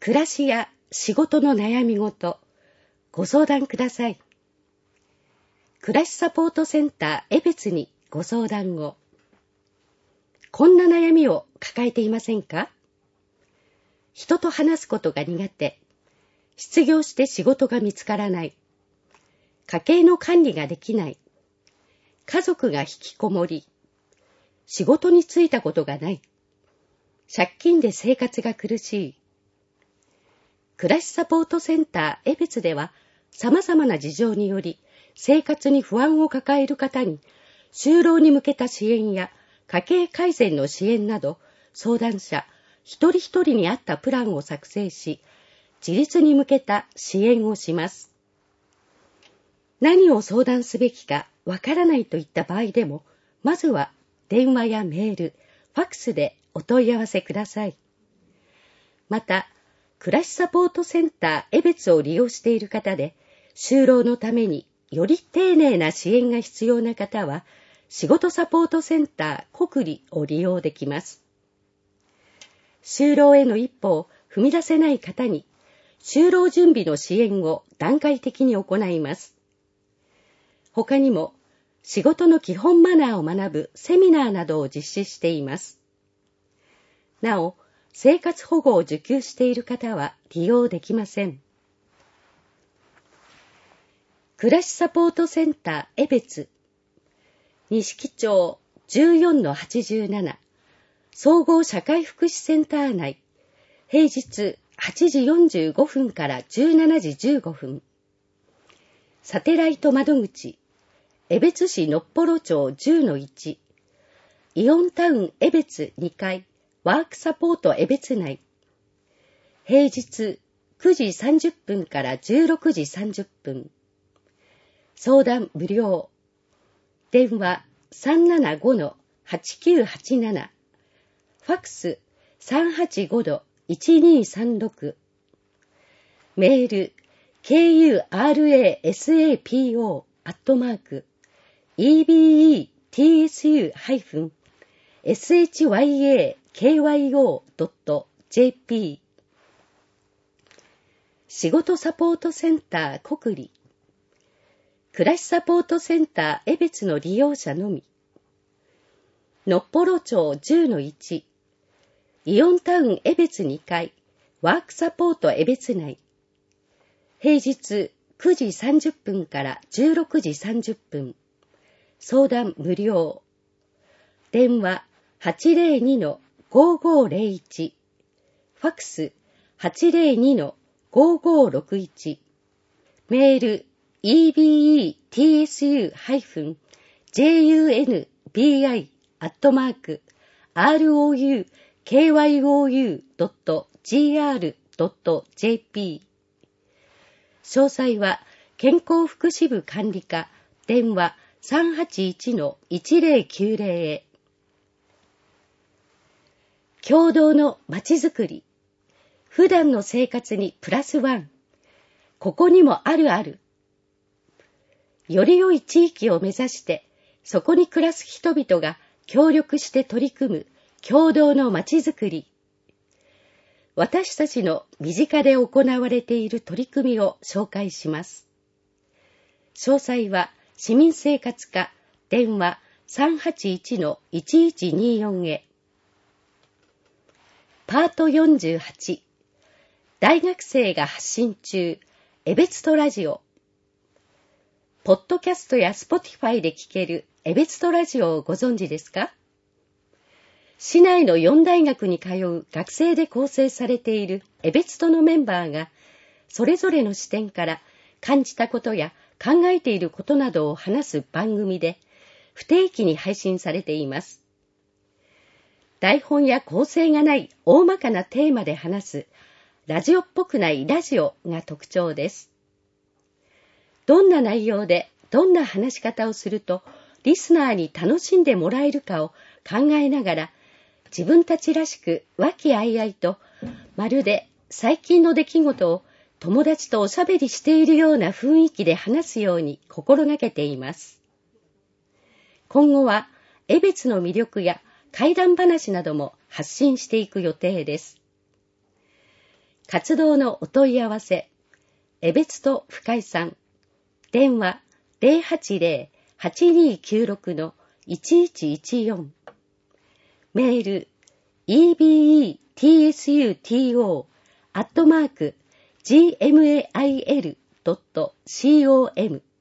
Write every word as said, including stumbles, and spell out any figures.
暮らしや仕事の悩み事、ご相談ください。暮らしサポートセンター江別にご相談を。こんな悩みを抱えていませんか？人と話すことが苦手、失業して仕事が見つからない、家計の管理ができない、家族が引きこもり、仕事に就いたことがない、借金で生活が苦しい。暮らしサポートセンター江別では、様々な事情により生活に不安を抱える方に、就労に向けた支援や家計改善の支援など、相談者一人一人に合ったプランを作成し、自立に向けた支援をします。何を相談すべきかわからないといった場合でも、まずは電話やメール、ファックスでお問い合わせください。また、暮らしサポートセンター江別を利用している方で、就労のためにより丁寧な支援が必要な方は、仕事サポートセンター国理を利用できます。就労への一歩を踏み出せない方に、就労準備の支援を段階的に行います。他にも、仕事の基本マナーを学ぶセミナーなどを実施しています。なお、生活保護を受給している方は利用できません。暮らしサポートセンター江別、錦町 じゅうよんのはちじゅうなな 総合社会福祉センター内、平日はちじよんじゅうごふんからじゅうしちじじゅうごふん。サテライト窓口、江別市のっぽろ町 じゅうのいち、イオンタウン江別にかい、ワークサポート江別内、平日くじさんじゅっぷんからじゅうろくじさんじゅっぷん。相談無料。電話 さんななごのはちきゅうはちなな。ファックス さんはちごのいちにさんろく。メール ケーユーアールエーエスエーピーオー アットマーク イービーイーティーエスユー ハイフン エスエイチワイエーケーワイオー ドット ジェーピー。 仕事サポートセンター国理、暮らしサポートセンター江別の利用者のみ。のっぽろ町 じゅうのいち、イオンタウン江別にかい、ワークサポート江別内、平日くじさんじゅっぷんからじゅうろくじさんじゅっぷん。相談無料。電話 はちぜろにのごごぜろいち。ファックス はちぜろにのごごろくいち。メール イービーイーティーエスユー ハイフン ジェーユーエヌビーアイ アットマーク アールオーユーケーワイオーユー ドット ジーアール ドット ジェーピー。詳細は健康福祉部管理課、電話 さんはちいちのいちぜろきゅうぜろ へ。共同のまちづくり。普段の生活にプラスワン。ここにもあるある。より良い地域を目指して、そこに暮らす人々が協力して取り組む共同のまちづくり。私たちの身近で行われている取り組みを紹介します。詳細は市民生活課、電話 さんはちいちのいちいちによん へ。パートよんじゅうはち、大学生が発信中、江別とラジオ。ポッドキャストやスポティファイで聞ける江別とラジオをご存知ですか？市内のよん大学に通う学生で構成されている江別とのメンバーが、それぞれの視点から感じたことや考えていることなどを話す番組で、不定期に配信されています。台本や構成がない大まかなテーマで話す、ラジオっぽくないラジオが特徴です。どんな内容でどんな話し方をするとリスナーに楽しんでもらえるかを考えながら、自分たちらしく和気あいあいと、まるで最近の出来事を友達とおしゃべりしているような雰囲気で話すように心がけています。今後は江別の魅力や怪談話なども発信していく予定です。 活動のお問い合わせ、江別と深井さん、電話 ゼロはちゼロ はちにーきゅうろく いちいちいちよん、メール イービーイーティーエスユーティーオー アットマーク ジーエムエーアイエル ドット コム